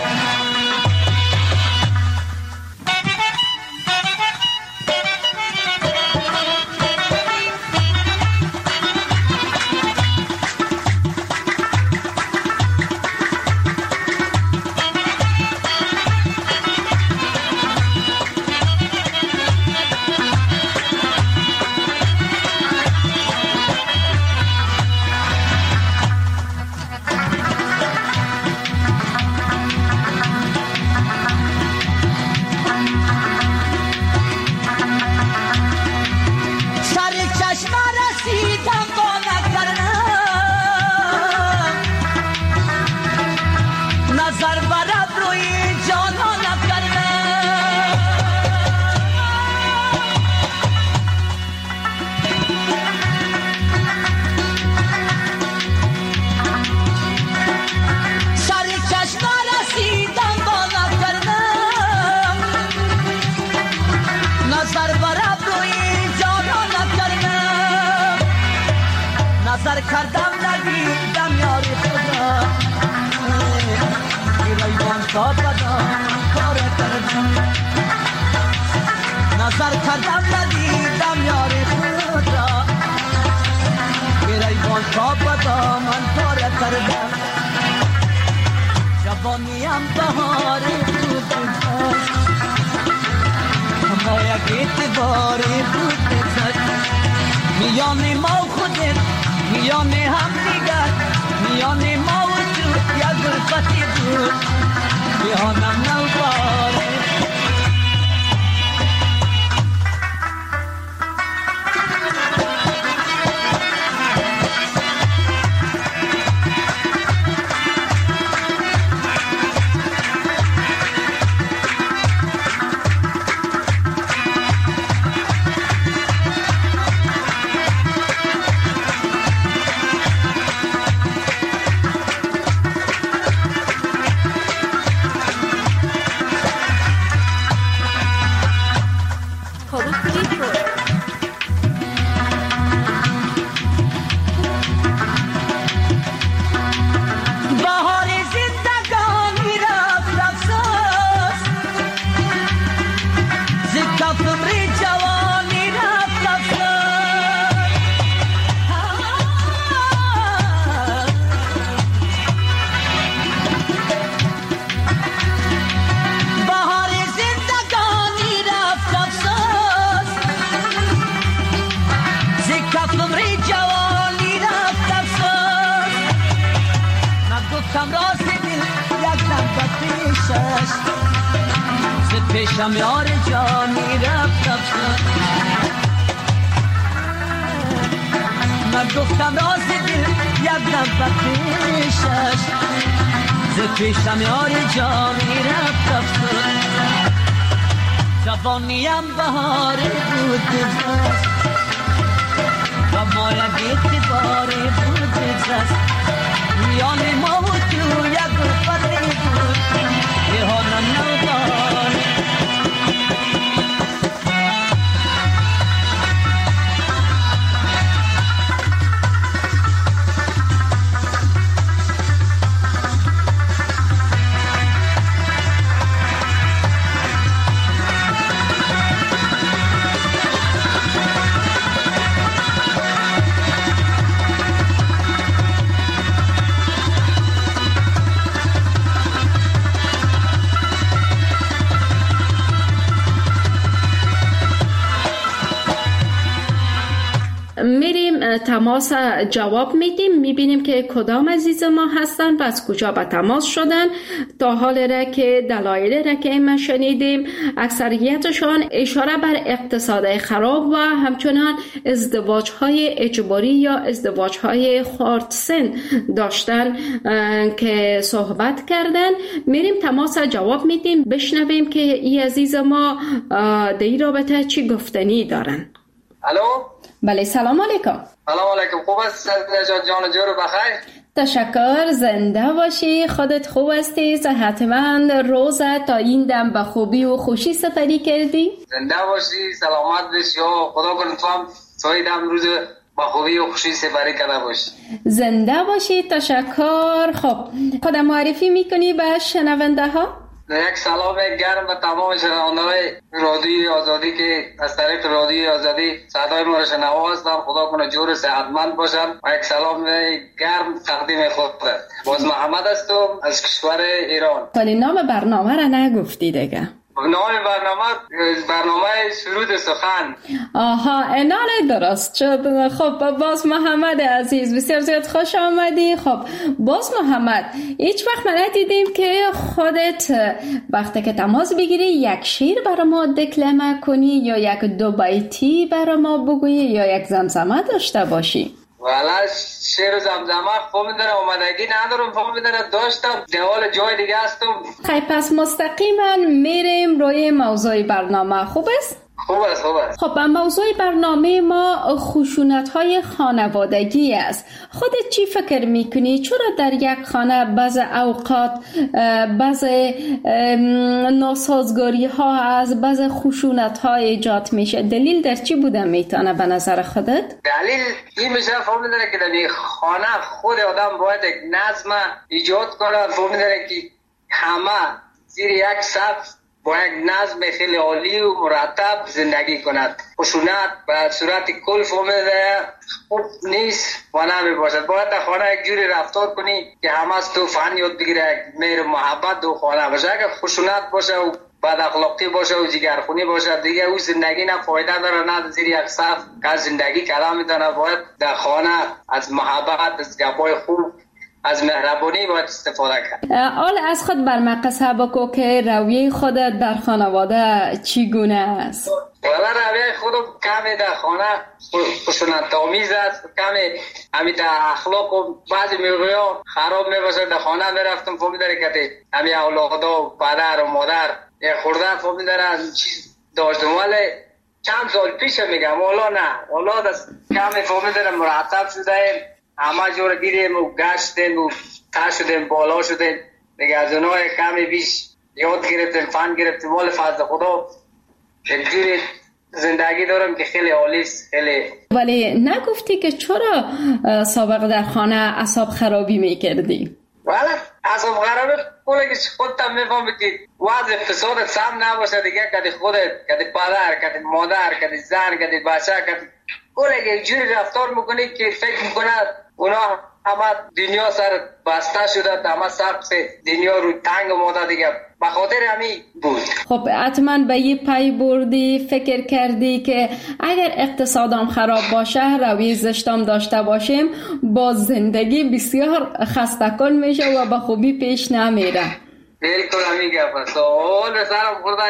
G: نظر کردم ندیدم یاری خدا گریبان تا بدم کار کردم. نظر کردم ندیدم یاری خدا گریبان تا بدم من کار کردم. جوانیم بهاری بود بگذشت اما یک اعتباری بود بگذشت. میان ما خودت میان هم دیگر میان ما و تو یک گلفتی بود میانم نوباره. پیشم یار جانی رفت من گفتم راز دل یک دم بخیشش ز پیشم یار جامی رفت افتاد جوانیم بهاری بود دلست و ما یک اعتباری بود دلست میان ما و تو یک گفتی بود یه ها ننوباره
B: میریم تماس جواب میدیم، میبینیم که کدام عزیز ما هستن و از کجا به تماس شدن. تا حال را که دلایل را که ما شنیدیم اکثریتشان اشاره بر اقتصاد خراب و همچنان ازدواج‌های اجباری یا ازدواج‌های خردسن داشتن که صحبت کردن. میریم تماس جواب میدیم، بشنویم که این عزیز ما در این رابطه چی گفتنی دارن.
I: الو.
B: بله سلام علیکم.
I: سلام علیکم. خوب است نجات جان جور بخیر؟
B: تشکر، زنده باشی. خودت خوب هستی؟ صحتمند؟ روزت تا این دم به خوبی و خوشی سپری کردی؟
I: زنده باشی، سلامت باشی و خدا کنه تو هم سای دم روز با خوبی و خوشی سپری کرده باشی.
B: زنده باشی. تشکر. خب خودم معرفی میکنی به شنونده ها؟
I: یک سلام گرم به تمام شنونده‌های رادیوی آزادی که از طریق رادیوی آزادی صدای ما را شنوا هستند. خدا کنه جور صحتمند باشند و یک سلام گرم تقدیم خود دارم. باز محمد هستم از کشور ایران.
B: ولی نام برنامه را نگفتی دیگه.
I: نام برنامه سرود سخن.
B: آها انال درست شد. خب باز محمد عزیز بسیار زیاد خوش آمدی. خب باز محمد هیچ وقت ما ندیدیم که خودت وقتی که تماس بگیری یک شعر برای ما دکلمه کنی یا یک دو بیتی برای ما بگویی یا یک زمزمه داشته باشی.
I: والا شعر و زمزمه خوب میداره اومدگی ندارم، خوب میداره داشتم دیوال جای دیگه هستم.
B: خیلی پس مستقیما میریم روی موضوع برنامه. خوب است؟
I: خوب است.
B: خب موضوع برنامه ما خشونت‌های خانوادگی است. خودت چی فکر میکنی؟ چرا در یک خانه بعض اوقات بعض ناسازگاری‌ها از بعض خشونت‌ها ایجاد میشه؟ دلیل در چی بوده میتونه به نظر خودت؟
I: دلیل این میشه فهمیداره که در خانه خود آدم باید یک نظم ایجاد کنه. فهمیداره که همه زیر یک صف با یک نظم خیلی عالی و مرتب زندگی کند. خشونت به صورت کل فهمیده خوب نیست و نمی باشد. باید در خانه یک جوری رفتار کنی که همه از تو فن یاد بگیره، مهر محبت دو خانه باشه. اگر خشونت باشه و بد اخلاقی باشه و جگرخونی باشه دیگه او زندگی نه فایده داره نه زیر یک صف که زندگی کلام میتونه. باید در خانه از محبت، از گپای خوب، از مهربانی باید استفاده کرد.
B: حال از خود بر مقصه بکو که رویه خودت در خانواده چگونه است؟
I: والا رویه خودم کمی در خانه خشونت آمیز است، کمی همی در اخلاق و بعضی موقعا خراب میباشه. در خانه میرفتم فهمیداره که همی اولادا و پدر و مادر یه خورده فهمیداره از چیز داشتم، ولی چند سال پیش میگم والا نه، والا دست کمی فهمیداره مرتب شده، همه جور گیریم و گشتیم و تا شدیم بالا شدیم دیگه. از اونها کمی بیش یاد گرفتیم، فن گرفتیم. مال فضل خدا یک جوری زندگی دارم که خیلی عالیست. خیلی. ولی
B: نگفتی که چرا سابق در خانه اعصاب خرابی میکردی؟
I: والا اعصاب خرابی کلی که خودت هم میفهمی که وضع اقتصاد سم نباشه دیگه. کدی خودت، کدی پدر، کدی مادر، کدی زن، کدی بچه، کدی کلی که یک جوری رفتار میکنی که فکر میکنه اونا همه دنیا سر بسته شده، همه سقف دنیا رو تنگ ماده دیگه. به خاطر همین بود.
B: خب حتما به یه پای بردی، فکر کردی که اگر اقتصادم خراب باشه، روی زشتم داشته باشیم، با زندگی بسیار خسته کن میشه و به خوبی پیش نمیره.
I: بالکل همین گپ است. اول سرم خورده اگر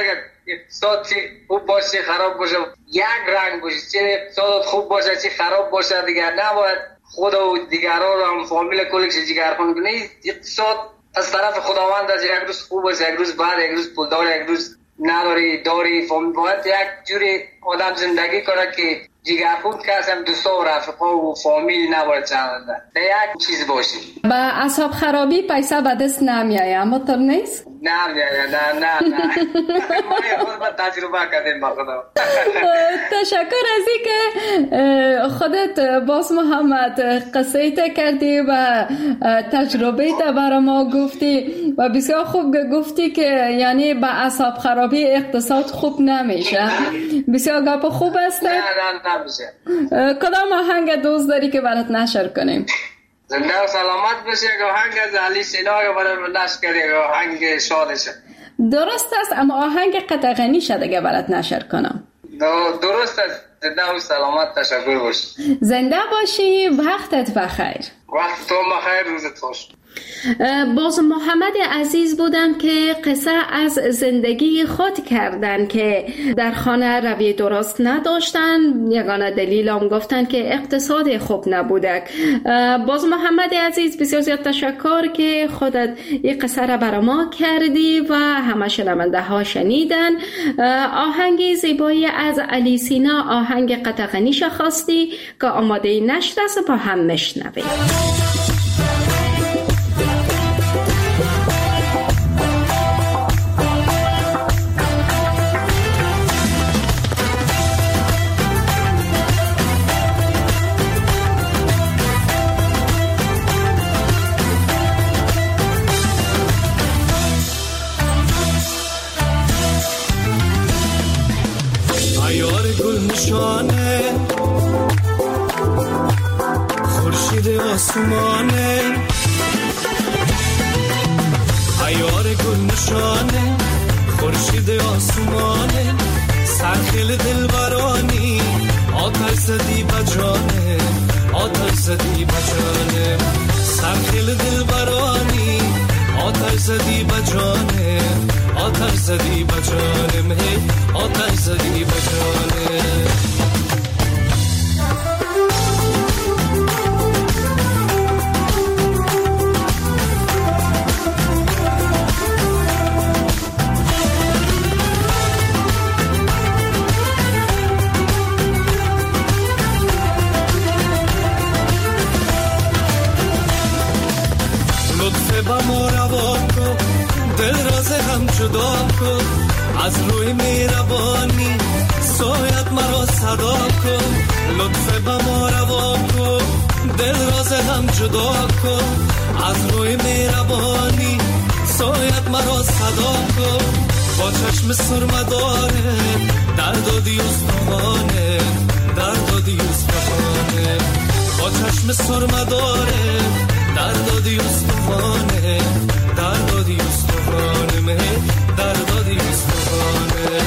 I: اقتصاد چی خوب باشه خراب باشه یک رنگ باشه، چه اقتصاد خوب باشه چه خراب باشه دیگر نباید خود و دیگران رو هم فامیل کلش جگرخون کنه. اقتصاد از طرف خداوند از یک روز خوب است، یک روز بعد، یک روز پولدار، یک روز نداری داری. فامیل باید یک جوری آدم زندگی کنه که جگرخون کس هم دوستا و رفقا و فامیل نباید چنده در یک چیز باشه.
B: با اعصاب خرابی پیسه به دست نمیایه، اما طور نیست؟
I: نمیایه. نه ما خود با تجربه کردیم با خدا.
B: تشکر از این که خودت باز محمد قصه تا کردی و تجربه تا برای ما گفتی و بسیار خوب گفتی که یعنی با اعصاب خرابی اقتصاد خوب نمیشه. بسیار گپ خوب است.
I: نه نمیشه.
B: کدام آهنگ دوست داری که برات نشر کنیم؟
I: زنده و سلامت بشه که آهنگ از علی سینا رو برای نشر کنیم، آهنگ شادشه.
B: درست است، اما آهنگ قطغنی شده که برات نشر کنم.
I: درست است. زنده و سلامت، تشکر باش.
B: زنده باشی، وقتت بخیر.
I: وقت تو بخیر، روزت خوش.
B: باز محمد عزیز بودن که قصه از زندگی خود کردن که در خانه روی درست نداشتن. یگانه دلیل هم گفتن که اقتصاد خوب نبوده. باز محمد عزیز بسیار زیاد تشکر که خودت این قصه را برای ما کردی و همه شنونده ها شنیدن. آهنگ زیبایی از علی سینا، آهنگ قطغنی خواستی که آماده نشده است، با هم مشنویم.
G: خورشید آسمانه، عیار گل نشانه، خورشید آسمانه، سرخیل دلبرانی، آتش زدی بجانه، آتش زدی بجانه، سرخیل دلبرانی، آتش زدی بجانه، آتش زدی بجانه، آتش زدی بجانه. با ما روان کن، دل راز هم جدا کن، از روی مهربانی سایت مرا صدا کن. لطف با ما روان کن، دل راز هم جدا کن، از روی مهربانی سایت مرا صدا کن. با چشم سرمداره دردادی استخوانه، دردادی استخوانه، با چشم سرمداره دردادی استخوانه، دردادی استخوانه، دردادی استخوانه.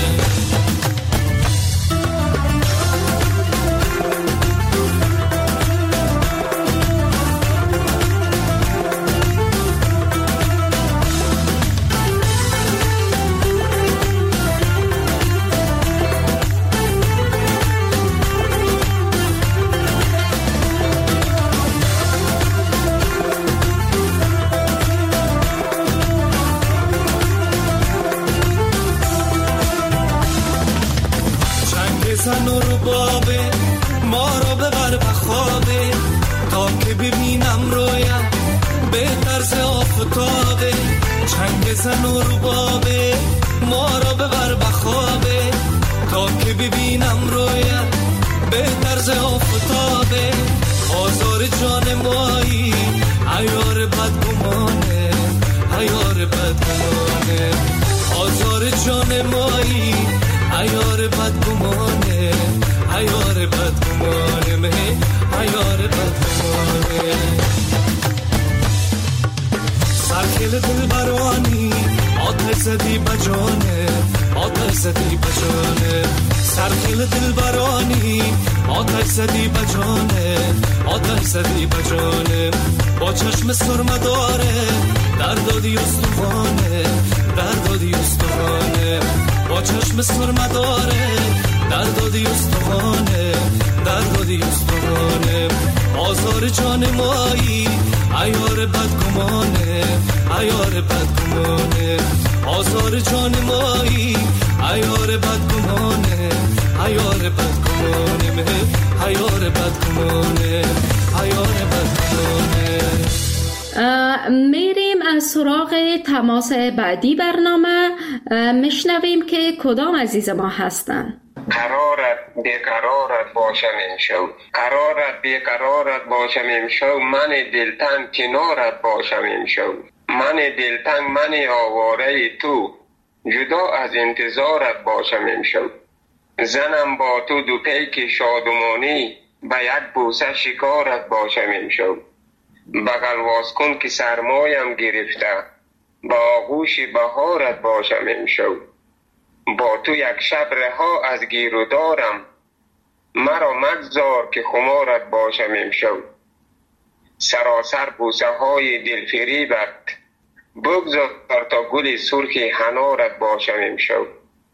G: زن و ربابه ما رو ببر بخوابه، تا که ببینم رویم به طرز آفتابه. چنگ زن و ربابه ما رو ببر بخوابه، تا که ببینم رویم به طرز آفتابه. آزار جان مایی عیار بدگمانه، عیار بدگمانه، آزار جان مایی عیار بدگمانه، عیار بدگمانه، عیار بدگمانه. سرخیل دلبرانی آتش زدی بجانه، آتش زدی بجانه، سرخیل دلبرانی آتش زدی بجانه، آتش زدی بجانه. با چشم سرمداره دردادی استخوانه، دردادی استخوانه،
J: با چشم سرمه داره در دادی استخانه آزار جان مایی عیار بدگمانه آزار جان مایی عیار بدگمانه
B: میریم از سراغ تماس بعدی برنامه. میشنویم که کدام عزیز ما هستن.
K: قرارت بیقرارت باشم امشب، قرارت بیقرارت باشم امشب، من دلتنگ کنارت باشم امشب، من دلتنگ من آواره تو، جدا از انتظارت باشم امشب، زنم با تو دو پیک شادمانی، به یک بوسه شکارت باشم امشب، بغل واز کن که سرمایم گرفته، با آغوش بهارت باشم امشب، با تو یک شب رها از گیر و دارم، مرا مگذار که خمارت باشم امشب، سراسر بوسه های دلفریبت، بگذار تا گل سرخ حنارت باشم امشب،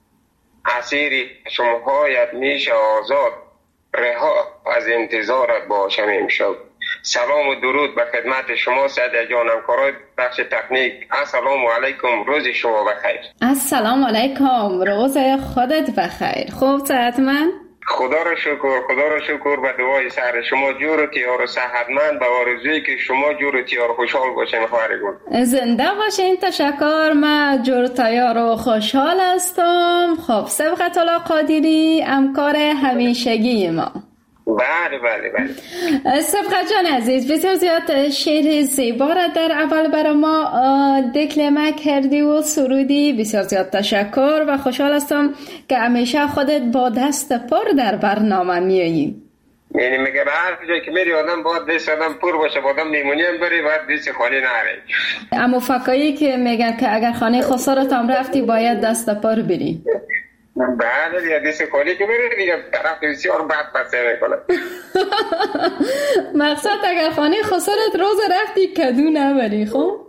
K: اسیر چشمهایت میشه آزاد، رها از انتظارت باشم امشب. سلام و درود به خدمت شما سعید جانم کارای بخش تکنیک. السلام علیکم، روز شما بخیر.
B: السلام علیکم، روز خودت بخیر. خوب صحتمند؟
K: خدا را شکر به دعای سر شما جور و تیار و صحتمند، به آرزویی که شما جور و تیار خوشحال باشین. خواهر گل
B: زنده باشین. تشکر. من جور تیار و خوشحال هستم. خب سبقت الله قادری همکار همیشگی ما.
K: بله.
B: سبقت جان عزیز، بسیار زیاد شعر زیبا را در اول برای ما دکلمه کردی و سرودی. بسیار زیاد تشکر و خوشحال هستم که همیشه خودت با دست پر در برنامه میایی.
K: یعنی میگه به هر جایی که میری آدم باید دست آدم پر باشه، با آدم میمونی هم بری باید دست خالی نره.
B: اما فکایی که میگن که اگر خانه خسارت هم رفتی باید دست پر بری.
K: بله دیگه، دست خالی که بری دیگه طرف بسیار بد پسه میکنه.
B: مقصد اگر خانه خسارت روز رفتی کدو نبری. خب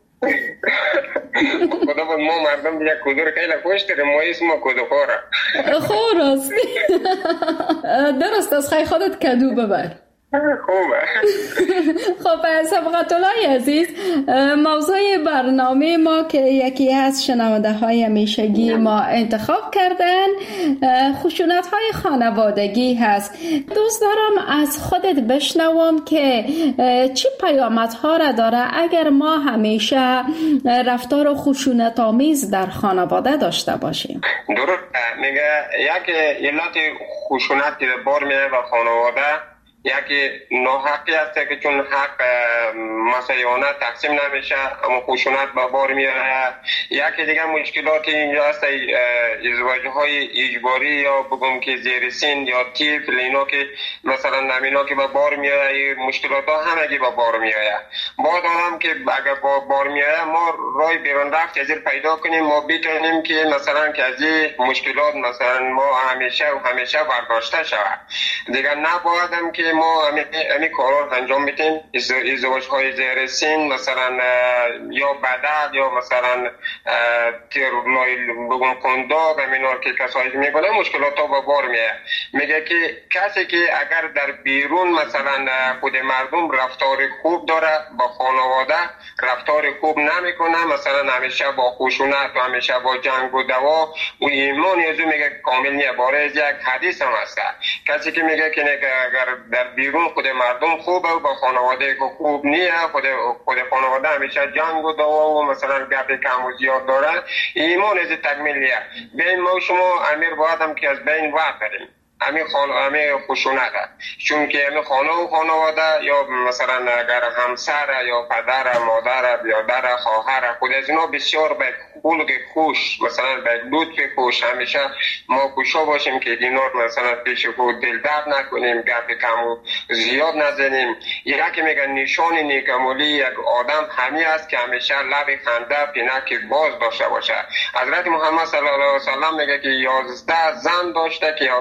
K: خدا بود ما مردم دیگه کدو رو خیلی خوش داریم، ما اسم ما کدو خوره.
B: خب راستی درست از خیلی خودت کدو ببر.
K: خوبه.
B: خب سبقت الله عزیز، موضوع برنامه ما که یکی از شنونده های همیشگی ما انتخاب کردن خشونت های خانوادگی هست. دوست دارم از خودت بشنوم که چی پیامد ها را داره اگر ما همیشه رفتار خشونت آمیز در خانواده داشته باشیم.
K: درست میگه یک علت خشونت که بار میاد و خانواده یکی ناحقی است که چون حق مسیحانه تقسیم نمیشه اما خشونت به بار میاره. یکی دیگه مشکلات اینجا است، ازدواج‌های اجباری یا بگم که زیر سن یا طفل، اینا که مثلا نمینا که به بار میاره، مشکلات ها همگی به بار میاره. بعد هم که اگر با بار میاره ما راه بیرون رفت از پیدا کنیم، ما بتونیم که مثلا که از این مشکلات مثلا ما همیشه برداشته شود. دیگه نباید که ما همین کارا انجام میدیم، ازدواج‌های زیر سن مثلا یا بدل یا مثلا بگم کنداغ، همینا که کسایی میکنه مشکلات ها به بار میاد. میگه که کسی که اگر در بیرون مثلا خود مردم رفتار خوب داره با خانواده رفتار خوب نمیکنه، مثلا همیشه با خشونت و همیشه با جنگ و دعوا و ایمان یزو میگه کامل نیه. باره از یک حدیث هم هست، کسی که میگه که اگر در بیرون خود مردم خوبه و با خانواده خوب نیه، خود خانواده همیشه جنگ و دعوا و مثلا گپ کم و زیاد داره، ایمان از تکمیل نیه. بین ما شما امیر باید هم که از بین وقت بریم همه خشونت، چون که همه خانه و خانواده یا مثلا اگر همسر یا پدر مادر برادر خواهر خود از اینا بسیار به خلق خوش مثلا به لطف خوش همیشه ما کوشا باشیم که اینا مثلا پیش خود دل درد نکنیم، گپ کم و زیاد نزنیم. یکی میگن نشان نیکمالی یک آدم همین است که همیشه لب خنده پینک باز داشته باشه. حضرت محمد صلی الله علیه و سلم میگه که 11 زن داشته که 11 همسر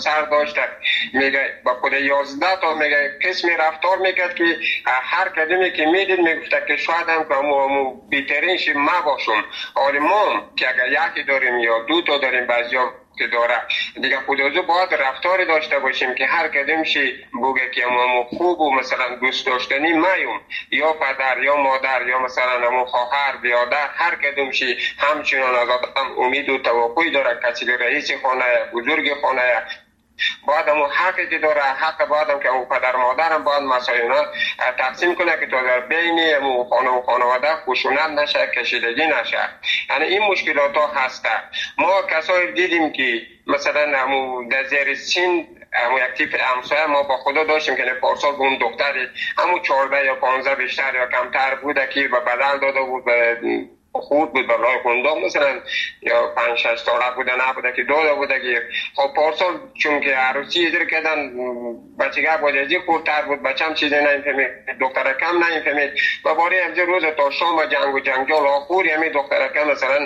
K: کانسر داشت. میگه با خود 11 تا میگه قسمی رفتار میکرد که هر کدومی که میدید میگفت که شاید هم که همو بیترینش ما باشم. حالی ما که اگر یکی داریم یا 2 تا داریم بعضیا که داره دیگه خودوزو باید رفتاری داشته باشیم که هر کدومشی بگه که همو خوب و مثلا دوست داشتنی مایم، یا پدر یا مادر یا مثلا همو خواهر بیادر، هر کدومشی همچنان از آدم امید و توقعی داره. کسی که رئیس خانه بزرگ خانه باید همون حقی که داره، حق باید هم که اون پدر مادرم باید مسائل تقسیم کنه که تا در بین همون خانه و خانواده خشونت نشه، کشیدگی نشه. یعنی این مشکلات ها هسته. ما کسایی دیدیم که مثلا همون در زیر سن همون یک تیپ همسایه ما با خدا داشتیم که پارسال به اون دختری همون 14 یا 15 بیشتر یا کمتر بوده که به بدل داده بود، خود بود برای خونده مثلا یا 5-6 ساله بوده نبوده که داده بوده که خب پارسال چون که عروسی ادر کردن بچگه بودجی خورتر بود، بچه هم چیزی نمیفهمید، دختره کم نمیفهمید و باری همجه روز تا شام جنگ و جنجال آخوری همین دختره کم مثلا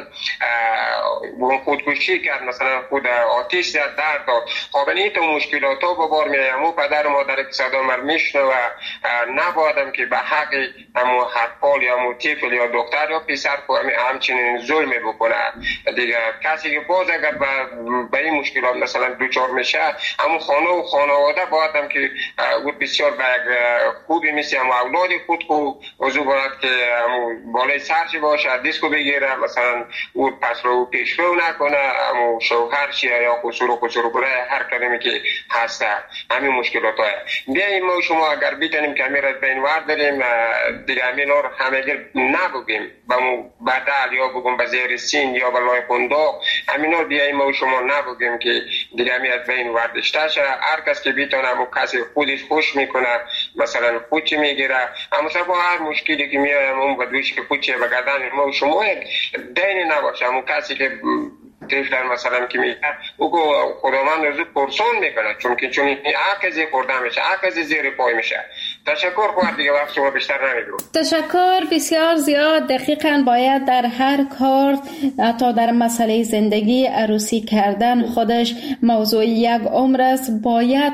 K: خودکشی کرد، مثلا خود آتیش زد درد داد. خب این تو مشکلات ها به بار میایم و پدر و مادر که صدا مر میشنه و نبایدم که به حق همو حقال یا همو طفل یا دختر یا پسر همچنین ظلم بکنه دیگه. کسی که باز اگر به این مشکلات مثلا دوچار میشه همون خانه و خانواده باید هم که بسیار به خوبی مثل هم اولاد خود کو وضو باید که همون بالای سرچی باشه، دیسکو بگیره، مثلا او پس رو پیش رو نکنه، همون شوهر چیه یا قصور کنه، هر کلمی که هسته همین مشکلات های. بیاییم ما شما اگر بیتنیم که همین را بین ورداریم دیگه همین رو همه نبگیم بدل یا بگم به زیر سین یا بالای خندق، همینا بیاییم ما شما نبگیم که دیگه همیت بین وردشته شه. هر کس که بیتونه همون کسی خودش خوش میکنه مثلا خودچی میگیره، اما با هر مشکلی که میایم اون بدوش که خودچی بگردن ما شما یک دینی نباشه. همون کسی که تیفتر مثلا که میگه او خداوند روزو پرسون میکنه چون این عکزی خورده میشه، عکزی زیر پای میشه. تشکر خواهد دیگه وقت شما بیشتر نمیدونم.
B: تشکر بسیار زیاد. دقیقاً باید در هر کار تا در مسئله زندگی عروسی کردن خودش موضوع یک عمر است، باید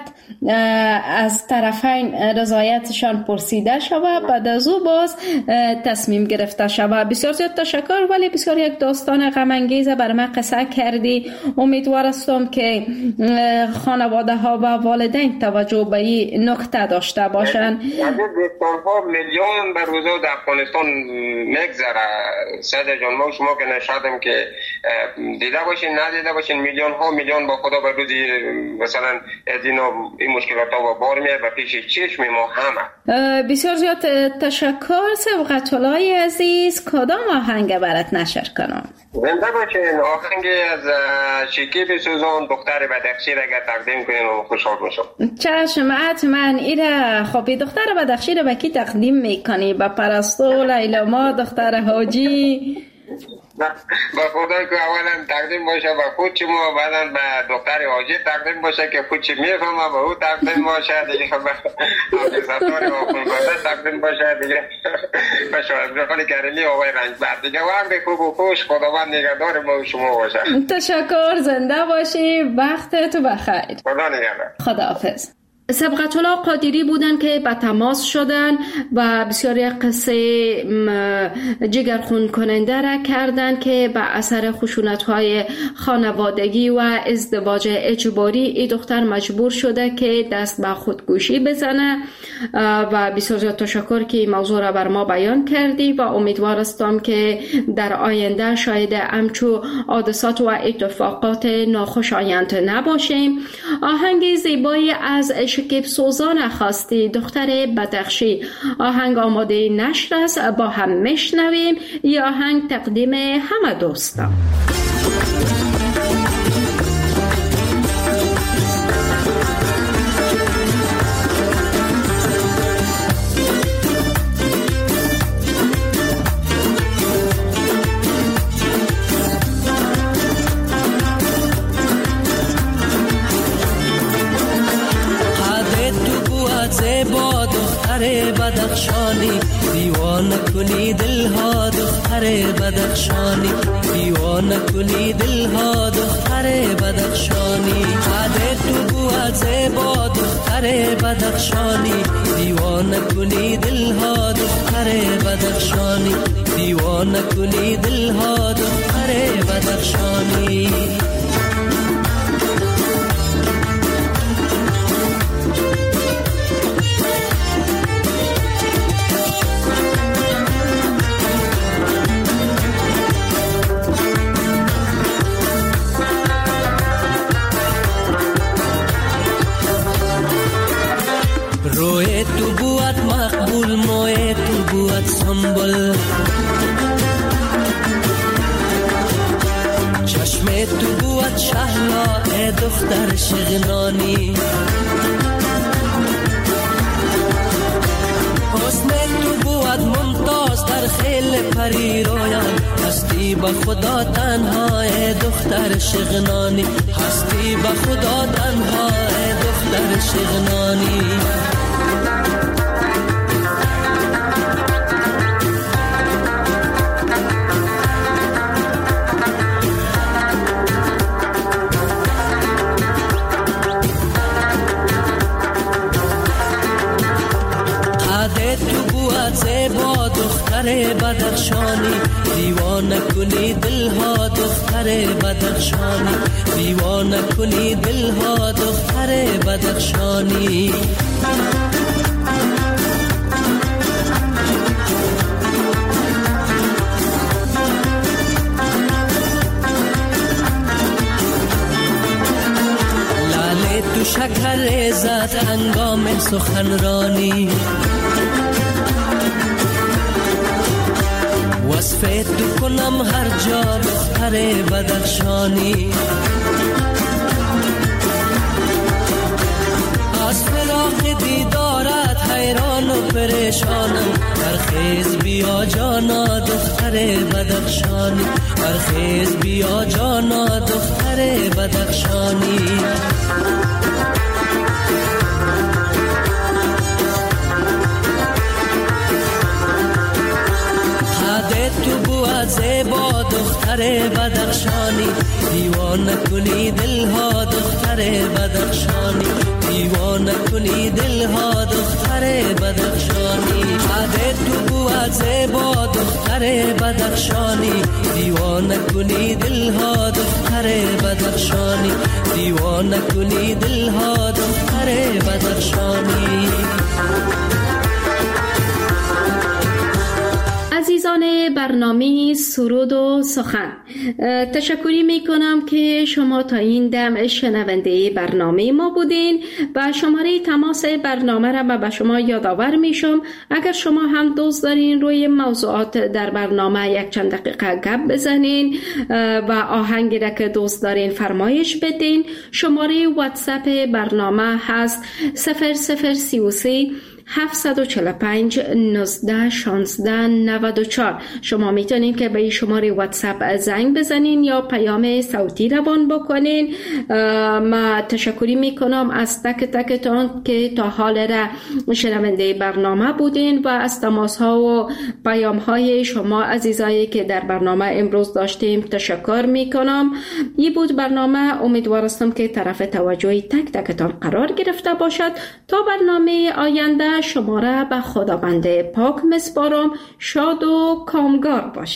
B: از طرفین رضایتشان پرسیده شود، بعد از او باز تصمیم گرفته شود. بسیار زیاد تشکر. ولی بسیار یک داستان غم انگیز بر من قصه کردی. امیدوار هستم که خانواده ها و والدین توجه به این نکته داشته باشند.
K: ها میلیون بر روزا در افغانستان میگذره. سید جان ما شما که نشدم که دیده باشین ندیده باشین میلیون با خدا بر روزی مثلا از این مشکلات ها با بار میاد و پیش چشم ما همه.
B: بسیار زیاد تشکر. سبقت الله عزیز کدام آهنگ برات نشر کنم؟
K: زنده باشین. آهنگ از شکیب سوزان دختر بدخشی را اگر تقدیم کنین و خوشحال باشم.
B: چشم حتما. ایره خب دختر بدخشی را به کی تقدیم میکنی؟ به پرستو، لیلا، دختر حاجی؟
K: با خدا که اولا تقدیم باشه به خود شما، بعدا به دختر حاجی تقدیم باشه که خود چی میفهمه به او تقدیم باشه دیگه، به حافظتار آخونزاده تقدیم باشه دیگه، به شاهد کریمی آقای رنجبر دیگه. وقت خوب و خوش خداوند نگهدار ما و شما باشه.
B: تشکر. زنده باشی. وقتت بخیر.
K: خدا نگهدار.
B: خداحافظ. سبقت الله قادری بودن که به تماس شدن و بسیاری قصه جگرخون کننده را کردن که به اثر خشونت‌های خانوادگی و ازدواج اجباری این دختر مجبور شده که دست به خودکشی بزنه و بسیار زیاد تشکر که این موضوع را بر ما بیان کردی و امیدوار هستم که در آینده شاید همچو حادثات و اتفاقات ناخوشایند نباشیم. آهنگ زیبایی از شکیب سوزان خواستی دختر بدخشی. آهنگ آماده نشر است، با هم میشنویم. این آهنگ تقدیم همه دوستان.
J: با دختر بدخشانی دیوانه کنی دلها دختر دختر بدخشانی، دیوانه کنی دلها دختر بدخشانی. قد تو بود زیبا دختر بدخشانی، دیوانه کنی دلها دختر بدخشانی، دیوانه کنی دلها دختر بدخشانی. روی تو بود مقبول، موی تو بود سنبل، چشم تو بود شهلا ای دختر شغنانی. حسن تو بود ممتاز در خیل پری رویان، هستی با خدا تنها ای دختر شغنانی، هستی با خدا تنها ای دختر شغنانی. زیبا دختر بدخشانی، دیوانه کنی دلها دختر بدخشانی، دیوانه کنی دلها دختر بدخشانی. لاله تو شکر زد هنگام سخنرانی، وصفه تو کنم هر جا دختر بدخشانی. از فراق دیدارت حیران و پریشانم، برخیز بیا جانا دختر بدخشانی، برخیز بیا جانا دختر بدخشانی. تو بود زیبا دختر بدخشانی، دیوانه کنی دلها دختر بدخشانی، دیوانه کنی دلها دختر بدخشانی. تو بود زیبا دختر بدخشانی، دیوانه کنی دلها دختر بدخشانی، دیوانه کنی دلها دختر بدخشانی.
B: عزیزان برنامه سرود و سخن، تشکری می کنم که شما تا این دم شنونده برنامه ما بودین و شماره تماس برنامه را به شما یادآور می شم. اگر شما هم دوست دارین روی موضوعات در برنامه یک چند دقیقه گپ بزنین و آهنگی را که دوست دارین فرمایش بدین، شماره واتساپ برنامه هست 0033 745 19 16 94. شما میتونین که به این شماره واتساپ زنگ بزنین یا پیام صوتی روان بکنین. ما تشکری میکنم از تک تکتان که تا حال را شنونده برنامه بودین و از تماس ها و پیام های شما عزیزایی که در برنامه امروز داشتیم تشکر میکنم. این بود برنامه، امیدوارستم که طرف توجه تک تکتان قرار گرفته باشد. تا برنامه آینده شما را به خداوند پاک میسپارم. شاد و کامگار باشید.